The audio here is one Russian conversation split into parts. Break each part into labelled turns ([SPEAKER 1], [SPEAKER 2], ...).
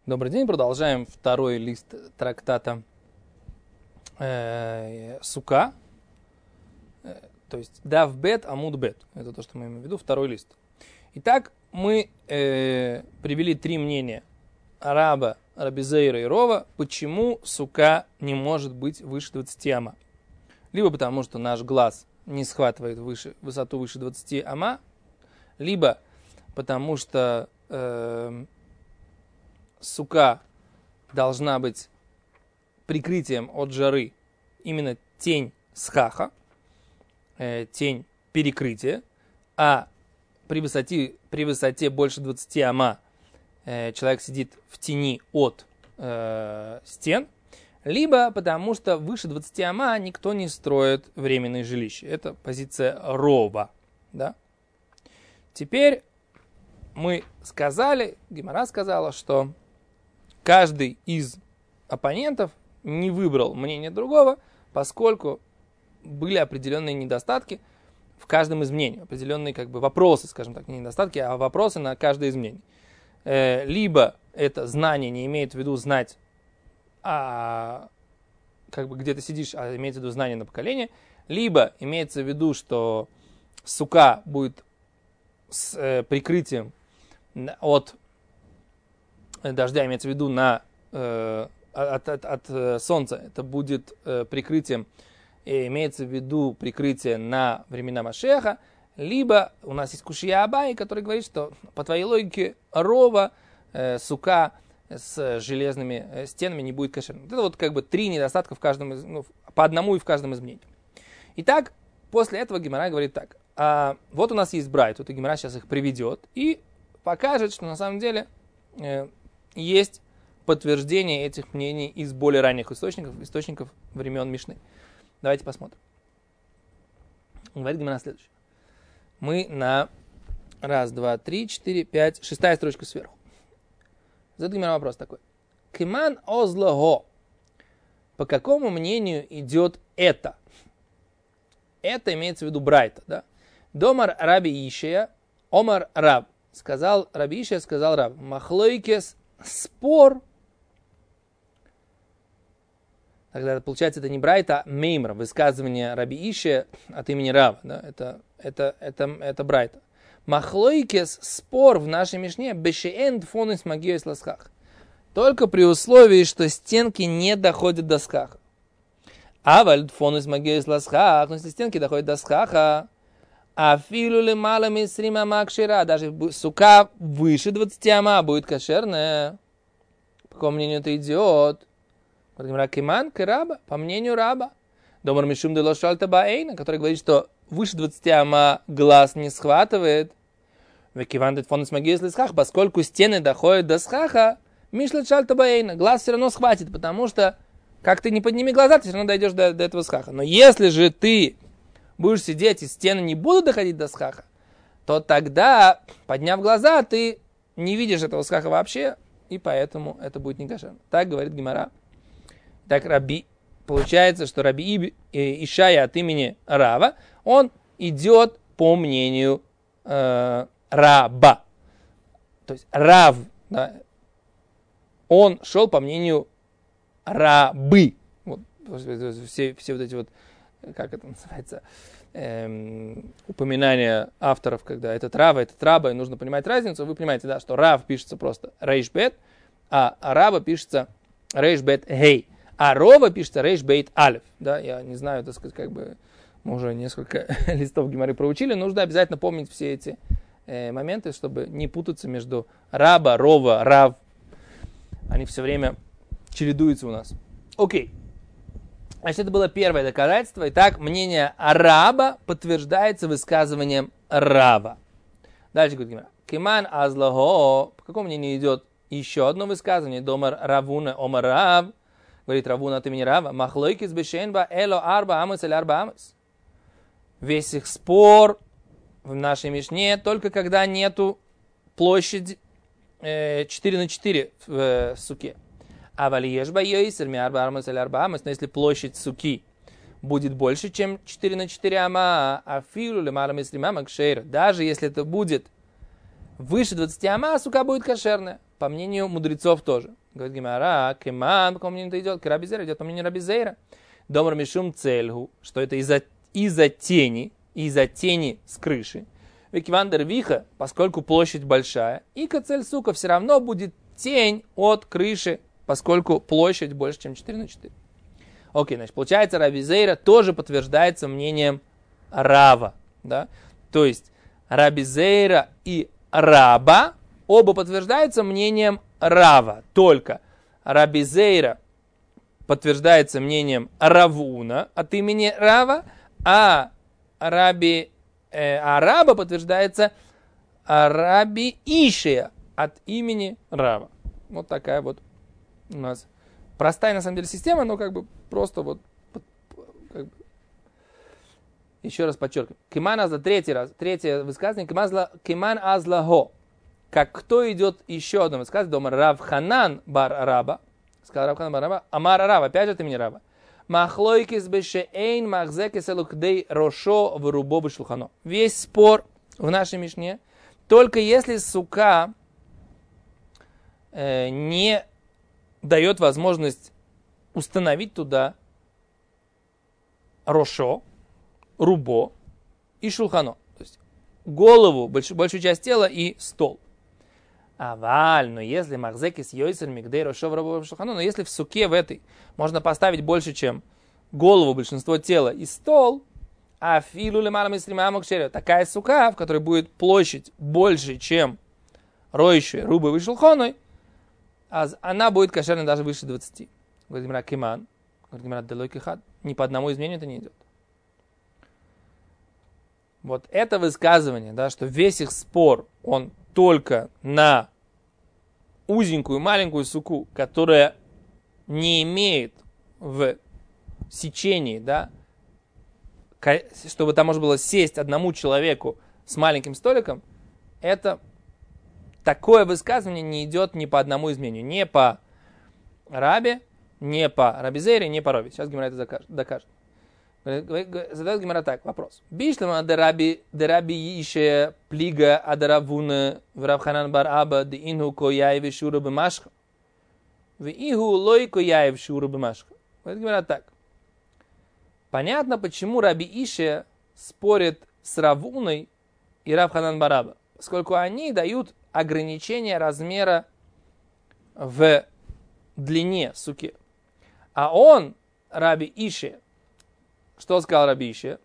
[SPEAKER 1] Добрый день, продолжаем второй лист трактата Сука, то есть Дав Бет, Амуд Бет, это то, что мы имеем в виду, второй лист. Итак, мы привели три мнения Раба, Раби Зейра и Рова, почему Сука не может быть выше 20 ама. Либо потому, что наш глаз не схватывает высоту выше 20 ама, либо потому, что сука должна быть прикрытием от жары, именно тень схаха, тень перекрытия, а при высоте больше 20 ама человек сидит в тени от стен, либо потому что выше 20 ама никто не строит временные жилища. Это позиция Рова. Да? Теперь мы сказали, Гемара сказала, что каждый из оппонентов не выбрал мнение другого, поскольку были определенные недостатки в каждом из мнений, определенные вопросы, скажем так, не недостатки, а вопросы на каждое из мнений. Либо это знание не имеет в виду знать, где ты сидишь, а имеется в виду знание на поколение, либо имеется в виду, что сука будет с прикрытием от дождя, имеется в виду от солнца, это будет прикрытием, имеется в виду прикрытие на времена Машеха, либо у нас есть Кушия Абай, который говорит, что по твоей логике Рова, сука с железными стенами не будет кошерным. Это три недостатка в каждом из, по одному и в каждом из мнений. Итак, после этого Гемара говорит так. Вот у нас есть Брайт, вот Гемара сейчас их приведет и покажет, что на самом деле есть подтверждение этих мнений из более ранних источников времен Мишны. Давайте посмотрим. Говорит Гемара следующее. Мы на 1, 2, 3, 4, 5, 6 строчка сверху. Задает Гемара вопрос такой. Киман озлого. По какому мнению идет это? Это имеется в виду Брайта, да? Домар Раби Ишия, Омар Раб. Сказал Раби Ишия, сказал Раб. Махлойкес спор. Тогда получается это не Брайта, а Меймра, высказывание Раби Ишия от имени Рава. Да? Это Брайта. Махлойкес спор в нашей Мишне бешеэн фонус магиос ласхах. Только при условии, что стенки не доходят до схаха. А валь фонус магиос ласхах, но если стенки доходят до схаха, а филули малами срима макшира, даже сука выше 20 ама будет кошерная. По какому мнению это идет? Киман раба, по мнению раба. Домар мишум де лошальта баэйна, который говорит, что выше 20 ама глаз не схватывает. Поскольку стены доходят до схаха, мишла шальта баэйна, глаз все равно схватит, потому что как ты не подними глаза, ты все равно дойдешь до этого схаха. Но если же ты будешь сидеть и стены не будут доходить до схаха, то тогда, подняв глаза, ты не видишь этого схаха вообще, и поэтому это будет не кошерно. Так говорит Гемара. Так получается, что Раби Ишая от имени Рава, он идет по мнению Раба. То есть Рав, да, он шел по мнению Рабы. Вот, все вот эти вот, как это называется, упоминания авторов, когда этот Рава, этот Раба, и нужно понимать разницу. Вы понимаете, да, что Рав пишется просто Рейшбет, а Раба пишется Рейшбет Гей. А Рова пишется Рейшбейт Алеф. Да, я не знаю, так сказать, мы уже несколько листов Гемары проучили, нужно обязательно помнить все эти моменты, чтобы не путаться между Раба, Рова, Рав. Они все время чередуются у нас. Окей. Значит, это было первое доказательство. Итак, мнение Раба подтверждается высказыванием Рава. Дальше говорит Гемара. Киман азлаго. По какому мнению идет еще одно высказывание? Домар Равуна Омар Рав. Говорит Равуна от имени Рава. Махлойкис бешенба эло арба амус эль арба амус. Весь их спор в нашей Мишне только когда нету площади 4/4 в суке. А валиешба йойсер ми арба амус эль арба амус. Но если площадь суки будет больше, чем 4/4 ама, а филу лемара мислима макшейра, даже если это будет выше 20 ама, сука будет кошерная. по мнению мудрецов тоже. Говорит Гемара, кеман, по какому мнению это идет? Рабизейра идет по мнению Рабизейра. Домар мишум цельгу, что это из-за тени с крыши. Викивандер виха, поскольку площадь большая, и кацель сука все равно будет тень от крыши, поскольку площадь больше, чем 4 на 4. Окей, значит, получается, Рабизейра тоже подтверждается мнением Рава. Да? То есть Рабизейра и Раба оба подтверждаются мнением Рава. Только Рабизейра подтверждается мнением Равуна от имени Рава, а Раба подтверждается Раби Ишия от имени Рава. Вот такая вот у нас простая на самом деле система, но как бы просто вот как бы. Еще раз подчеркиваю. Киман азла, третье высказывание. Киман азла го. Как кто идет еще одно высказывание. Дома Рав Ханан бар Раба. Сказал Рав Ханан бар Раба. Амар Рав, опять же от имени Раба. Махлойкис бешеэйн махзекис элукдей рошо вырубо бешлухано. Весь спор в нашей Мишне. Только если сука не дает возможность установить туда рошо, рубо и шулхано. То есть голову, большую часть тела и стол. Аваль, но если махзекис йойсер мигдей рошо рубо шулхано, но если в суке в этой можно поставить больше, чем голову, большинство тела и стол, а филу лемалам и стримамок черев, такая сука, в которой будет площадь больше, чем роющая рубо и шулханой, она будет кошерной даже выше 20. Говорит Гемара киман, говорит Гемара делой кихад, ни по одному изменению это не идет. Вот это высказывание, да, что весь их спор, он только на узенькую маленькую суку, которая не имеет в сечении, да, чтобы там можно было сесть одному человеку с маленьким столиком, это такое высказывание не идет ни по одному изменению. Не по Рабе, не по Рабизейре, не по Рове. Сейчас Гемара это докажет. Задает Гемара так, вопрос. Бишлама дераби ише плига адаравуна в Рав-Ханан бар Аба де инху кояев шура бемашха. В иху лой кояев шура бемашха. Говорит Гемара так. Понятно, почему Раби Ише спорит с Равуной и Рав-Ханан бар Аба. Поскольку они дают ограничение размера в длине суки. А он, Раби Ише, что сказал Раби Ише?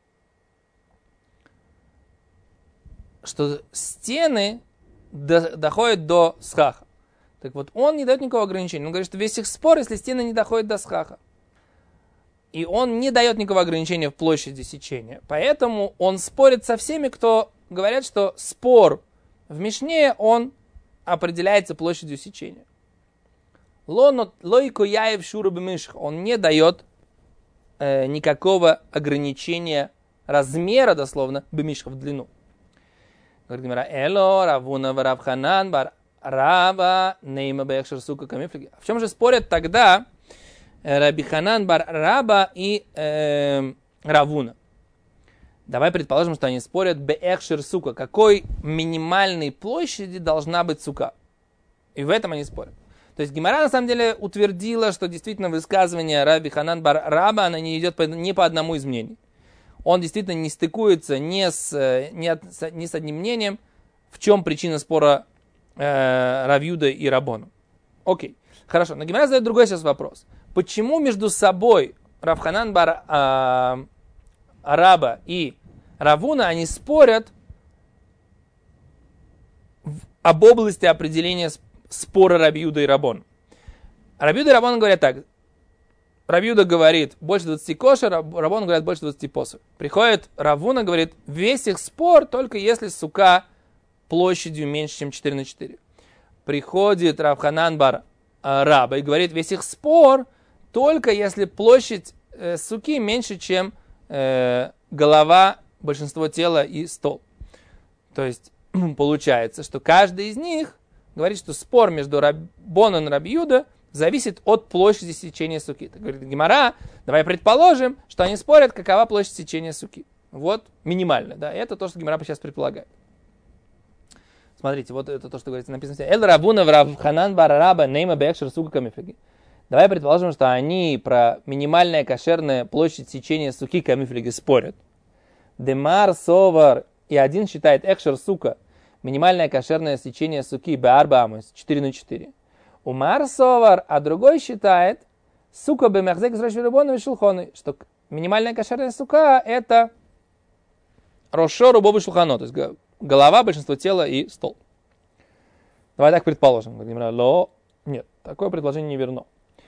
[SPEAKER 1] Что стены доходят до схаха. Так вот, он не дает никакого ограничения. Он говорит, что весь их спор, если стены не доходят до схаха. И он не дает никакого ограничения в площади сечения. Поэтому он спорит со всеми, кто говорят, что спор в Мишне, он определяется площадью сечения. Лойко яев шура бемишх. Он не дает никакого ограничения размера, дословно, бемишха в длину. Говорит Гемара, эло, равуна, Рав-Ханан, бар Раба, нейма бэхшер сука камифлиги. В чем же спорят тогда Раби Ханан, бар Раба и Равуна? Давай предположим, что они спорят бэхшер сука. Какой минимальной площади должна быть сука? И в этом они спорят. То есть Гемара на самом деле утвердила, что действительно высказывание Раби Ханан бар Раба, оно не идет не по одному из мнений. Он действительно не стыкуется ни с одним мнением, в чем причина спора Равьюда и Рабону. Окей, хорошо. Но Гемара задает другой сейчас вопрос. Почему между собой Рав Ханан бар Раба и Равуна, они спорят об области определения спора Рабьюда и Рабон? Рабьюда и Рабон говорят так. Рабьюда говорит больше 20 кошер, Рабон говорит больше 20 посуд. Приходит Равуна, говорит, весь их спор только если сука площадью меньше, чем 4 на 4. Приходит Рав Ханан бар Раба и говорит, весь их спор только если площадь суки меньше, чем голова, большинство тела и стол. То есть получается, что каждый из них говорит, что спор между Рабоном и Рабьюда зависит от площади сечения суки. Так говорит Гемара, давай предположим, что они спорят, какова площадь сечения суки. Вот минимально, да, это то, что Гемара сейчас предполагает. Смотрите, вот это то, что говорится, написано. Эль Рабуна в Равханан Барараба Нейма Бекшер Сука Камифлиги. Давай предположим, что они про минимальная кошерная площадь сечения суки камифлиги спорят. Демар Совар и один считает Экшер Сука, минимальное кошерное сечение суки Беарба Амус, 4/4. Умар Совар, а другой считает Сука Бемехзек Зрашвирабону и Шулхоны, что минимальная кошерная сука это Рошору Бобу Шулхано, то есть голова, большинство тела и стол. Давай так предположим. Нет, такое предложение не верно.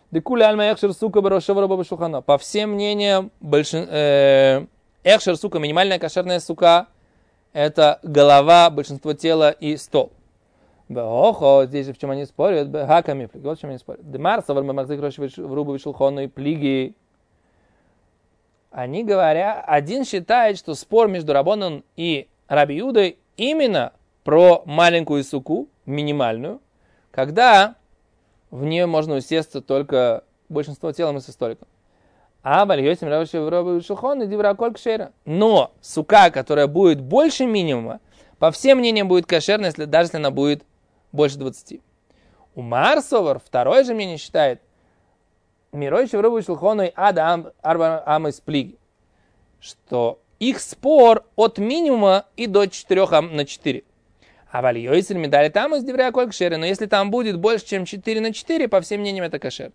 [SPEAKER 1] По всем мнениям, Экшер сука, минимальная кошерная сука, это голова, большинство тела и стол. Здесь же в чем они спорят, вот в чем они спорят. Они говорят, один считает, что спор между Рабоном и Раби Юдой именно про маленькую суку, минимальную, когда в нее можно усесться только большинство телом и со столиком. Но сука, которая будет больше минимума, по всем мнениям будет кошерна, даже если она будет больше 20. У Марсовар второе же мнение считает, что их спор от минимума и до 4/4. А вальёйсель медали там из девря коль кшеры, но если там будет больше, чем 4/4, по всем мнениям это кошер.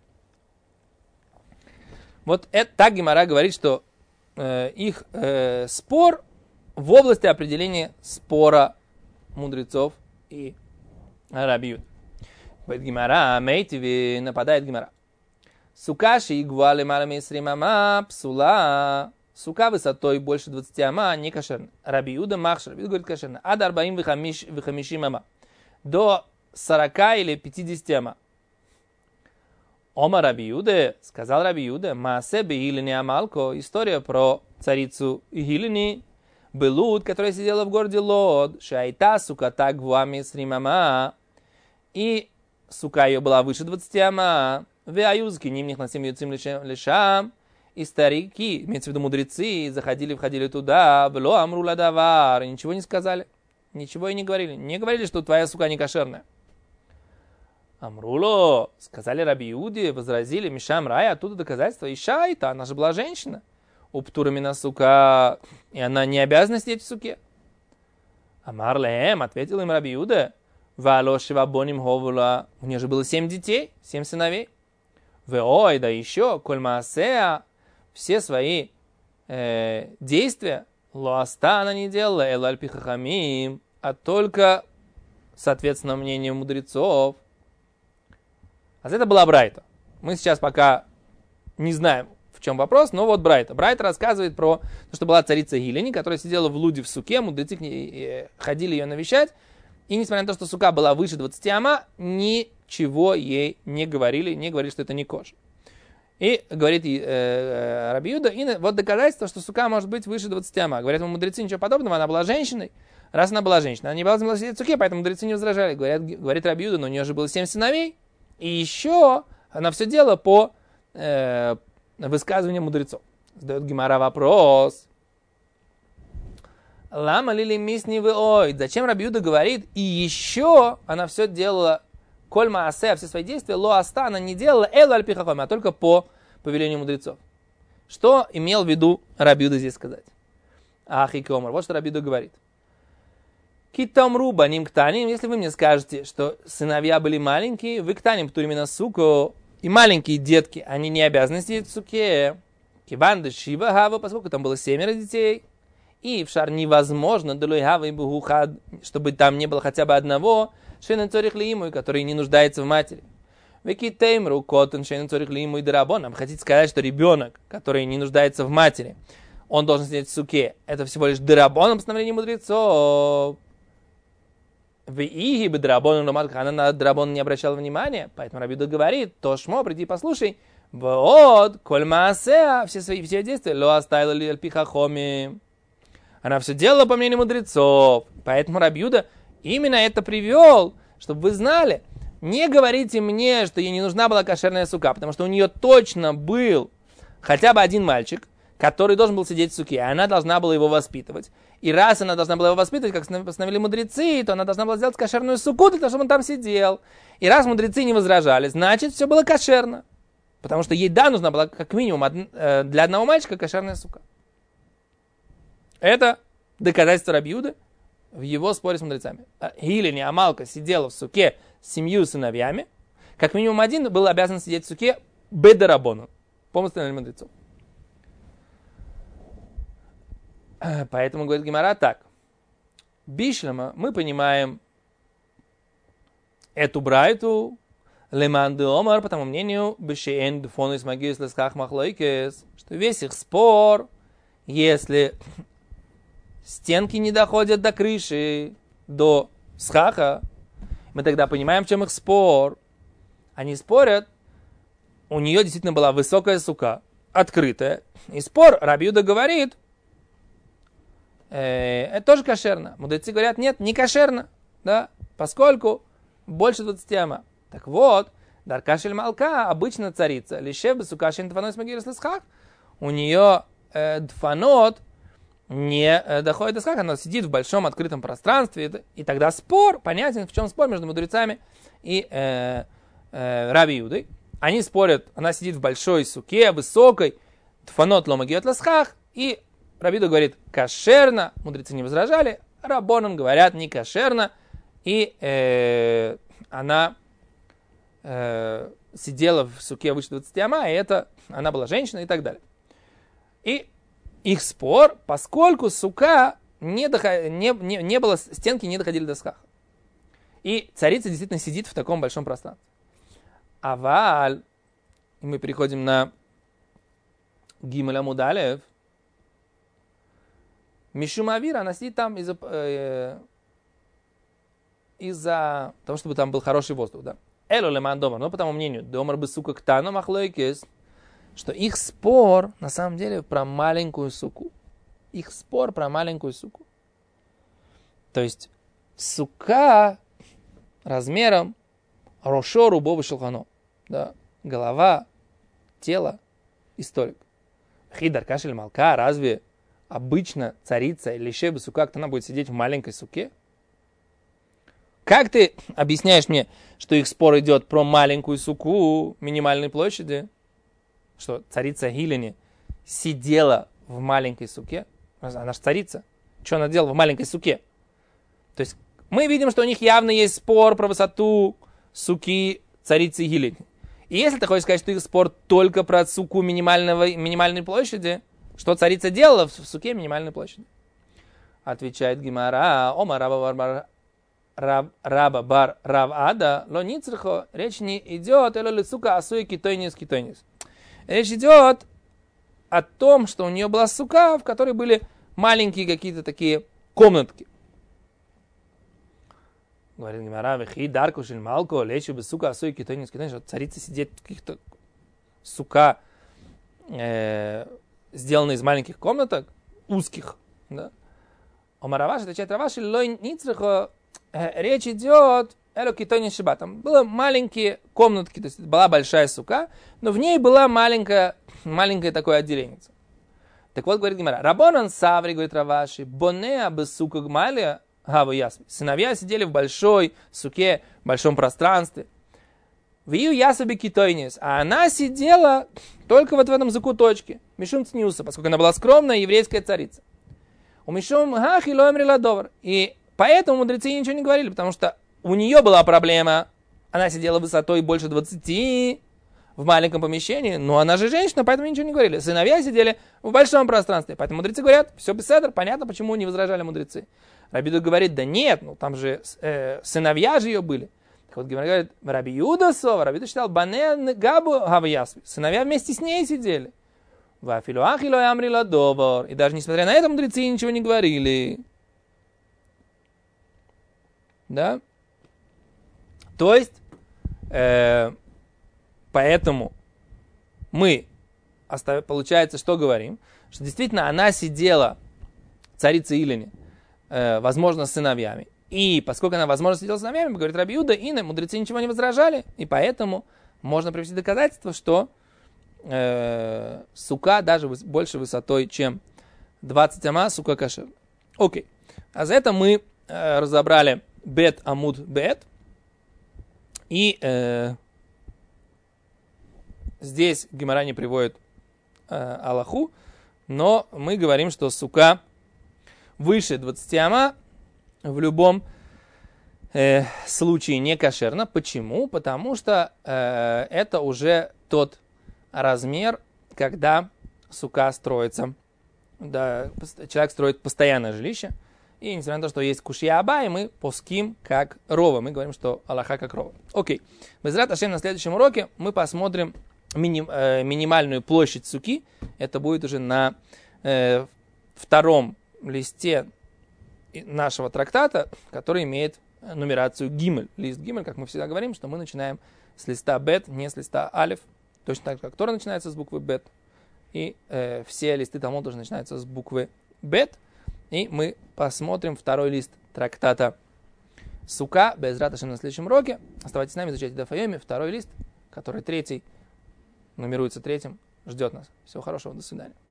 [SPEAKER 1] Вот это так Гемара говорит, что их спор в области определения спора мудрецов и Раби Юды. Гемара, Мейтиви, нападает Гемара. Сукаши и гвали малами сримама псула. Сука высотой больше 20 ама не кошерна. Раби Юда махшер. Раби Юда говорит кошерна. Ад арбаим вихамишим ама. До 40 или 50 ама. Ома Раби Юда, сказал Раби Юда, маасе беилини амалко. История про царицу Гилини, Белуд, которая сидела в городе Лод. Шайта сука так гвами сримама. И сука ее была выше 20 ама. Веаюзки нимних насим юцим лишам. И старики, имеется в виду мудрецы, входили туда, вло амрула давар, и ничего не сказали, ничего и не говорили. Не говорили, что твоя сука не кошерная. Амруло, сказали Раби Иуде, возразили, Мишам Рая, оттуда доказательства. И Шайта, она же была женщина. Уптурами на сука, и она не обязана сидеть в суке. Амар леем, ответил им Раби Иуде, валошива боним ховула, у нее же было 7 детей, 7 сыновей. Ой, да еще, коль маасеа, все свои действия, лоаста она не делала, элаль пихахамим, а только, соответственно, мнению мудрецов. А это была Брайта. Мы сейчас пока не знаем, в чем вопрос, но вот Брайта. Брайта рассказывает про то, что была царица Гилини, которая сидела в луде в суке, мудрецы к ней ходили ее навещать, и несмотря на то, что сука была выше 20 ама, ничего ей не говорили, что это не кошер. И говорит Раби Юда, и вот доказательство, что сука может быть выше 20 ама. Говорят ему мудрецы, ничего подобного, она была женщиной. Раз она была женщиной, она не была сидеть в суке, поэтому мудрецы не возражали. Говорит Раби Юда, но у нее же было 7 сыновей, и еще она все делала по высказыванию мудрецов. Задает Гемара вопрос. Лама лили мисни вы ой. Зачем Раби Юда говорит, и еще она все делала коль маасе, все свои действия, ло аста, она не делала элу аль пихахом, а только по повелению мудрецов. Что имел в виду Раби Юда здесь сказать? Ах и комар. Вот что Раби Юда говорит. Китамру баним ктаним, если вы мне скажете, что сыновья были маленькие, вы ктаним птуримина суку, и маленькие детки, они не обязаны сидеть в суке. Киванда шива хава, поскольку там было 7 детей, и в шар невозможно, чтобы там не было хотя бы одного, который не нуждается в матери. Вы хотите сказать, что ребенок, который не нуждается в матери, он должен сидеть в суке. Это всего лишь дырабон, постановление мудрецов. Она на драбон не обращала внимания, поэтому Раби Юда говорит, то шмо, приди послушай, вот, коль маасеа, все действия, ло оставила ли альпихахоми. Она все делала по мнению мудрецов, поэтому Раби Юда именно это привел, чтобы вы знали. Не говорите мне, что ей не нужна была кошерная сука, потому что у нее точно был хотя бы один мальчик, который должен был сидеть в суке, а она должна была его воспитывать. И раз она должна была его воспитывать, как постановили мудрецы, то она должна была сделать кошерную суку для того, чтобы он там сидел. И раз мудрецы не возражали, значит, все было кошерно. Потому что ей, да, нужна была как минимум для одного мальчика кошерная сука. Это доказательство Раби Юды в его споре с мудрецами. Гилини Амалка сидела в суке с 7 сыновьями. Как минимум один был обязан сидеть в суке бедарабону. По постановлению мудрецов. Поэтому, говорит Гемара, так. Бишлема мы понимаем эту брайту леман де омар, по тому мнению, бешеэн дфонус магиус лесках махлойкес, что весь их спор, если стенки не доходят до крыши, до схаха, мы тогда понимаем, в чем их спор. Они спорят, у нее действительно была высокая сука, открытая, и спор Раби Юда говорит, это тоже кошерно. Мудрецы говорят, нет, не кошерно, да, поскольку больше 20 ама. Так вот, Даркашель Малка, обычно царица, лишев бы сукашин дфанот магирус лесхах, у нее дфанот не доходит до схаха, она сидит в большом открытом пространстве, и тогда спор, понятен, в чем спор между мудрецами и Раби Юдой. Они спорят, она сидит в большой суке, высокой, дфанот ло магирус лесхах, и Раби Юда говорит кошерно, мудрецы не возражали, раббаним говорят не кошерно, и она сидела в суке выше 20 ама, и это она была женщина и так далее. И их спор, поскольку сука не было, стенки не доходили до схаха. И царица действительно сидит в таком большом пространстве. Аваль, мы переходим на Гимель Амуд Алеф, Мишумавира, она сидит там из-за того, чтобы там был хороший воздух, да. Эло леман домар, но по тому мнению, домар бы сука ктано махлойкес, что их спор на самом деле про маленькую суку. Их спор про маленькую суку. То есть сука размером рошо рубовый шелхано, да, голова, тело и столик. Хидар кашель малка, разве обычно царица или шеба сука, она будет сидеть в маленькой суке? Как ты объясняешь мне, что их спор идет про маленькую суку минимальной площади? Что царица Гилини сидела в маленькой суке? Она же царица. Что она делала в маленькой суке? То есть мы видим, что у них явно есть спор про высоту суки царицы Гилини. И если ты хочешь сказать, что их спор только про суку минимальной площади, что царица делала в суке минимальной площади? Отвечает Гемара, Ома раба бар рав ада, ло ницрхо, речь не идет, эло лицука асуи китойнис. Речь идет о том, что у нее была сука, в которой были маленькие какие-то такие комнатки. Говорит Гемара, вехи дарку шель малко, лечу бы сука асуи китойнис, что царица сидит в каких-то сука, сделанные из маленьких комнаток, узких, да. Омараваш, отвечает Раваши, лой ницрхо, речь идет о китоне шиба. Там было маленькие комнатки, то есть была большая сука, но в ней была маленькое такое отделение. Так вот, говорит Гемара, Рабонан Саври, говорит Раваши, бонеа бы сука гмалия, гаву ясми. Сыновья сидели в большой суке, в большом пространстве. Вию ясаби китойнис, а она сидела только вот в этом закуточке, мишум цниуса, поскольку она была скромная еврейская царица. У мишум хахи лоэмри ладовар. И поэтому мудрецы ничего не говорили, потому что у нее была проблема. Она сидела высотой больше 20 в маленьком помещении, но она же женщина, поэтому ничего не говорили. Сыновья сидели в большом пространстве, поэтому мудрецы говорят, все беседер, понятно, почему не возражали мудрецы. Раби Юда говорит, да нет, ну там же сыновья же ее были. Так вот говорит, Раби Юда сова, Раби Юда считал, банен габу гаваясви. Сыновья вместе с ней сидели. И даже несмотря на это, мудрецы ничего не говорили. Да? То есть, поэтому мы, получается, что говорим? Что действительно она сидела, царица Илини, возможно, с сыновьями. И поскольку она, возможно, сидела с сыновьями, говорит Раби Юда, и мудрецы ничего не возражали. И поэтому можно привести доказательство, что сука даже больше высотой, чем 20 ама, сука кашер. Окей. А за это мы разобрали бет амуд бет. И здесь Гемара не приводит алаху, но мы говорим, что сука выше 20 ама в любом случае не кошерно. Почему? Потому что это уже тот размер, когда сука строится. Да, человек строит постоянное жилище. И несмотря на то, что есть кушья аба, и мы поским как рова. Мы говорим, что алаха как рова. Окей. Безрат Ашем, на следующем уроке мы посмотрим минимальную площадь суки. Это будет уже на втором листе нашего трактата, который имеет нумерацию гимель. Лист гимель, как мы всегда говорим, что мы начинаем с листа бет, не с листа алиф. Точно так же, как Тора начинается с буквы бет. И все листы Талмуда тоже начинаются с буквы бет. И мы посмотрим второй лист трактата сука. Безрат Ашем на следующем уроке. Оставайтесь с нами, изучайте Дафайоми. Второй лист, который третий, нумеруется третьим, ждет нас. Всего хорошего, до свидания.